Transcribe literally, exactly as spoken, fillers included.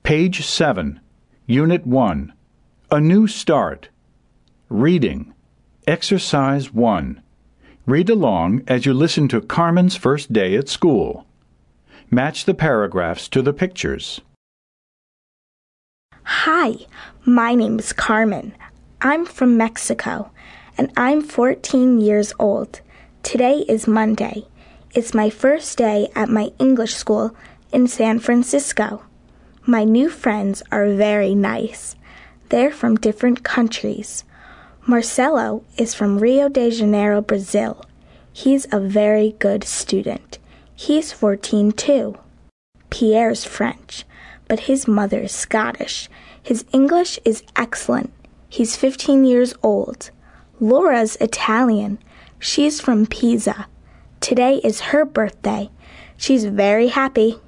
Page seven, Unit one. A New Start. Reading. Exercise one. Read along as you listen to Carmen's first day at school. Match the paragraphs to the pictures. Hi, my name is Carmen. I'm from Mexico, and I'm fourteen years old. Today is Monday. It's my first day at my English school in San Francisco. My new friends are very nice. They're from different countries. Marcelo is from Rio de Janeiro, Brazil. He's a very good student. He's fourteen too. Pierre's French, but his mother is Scottish. His English is excellent. He's fifteen years old. Laura's Italian. She's from Pisa. Today is her birthday. She's very happy.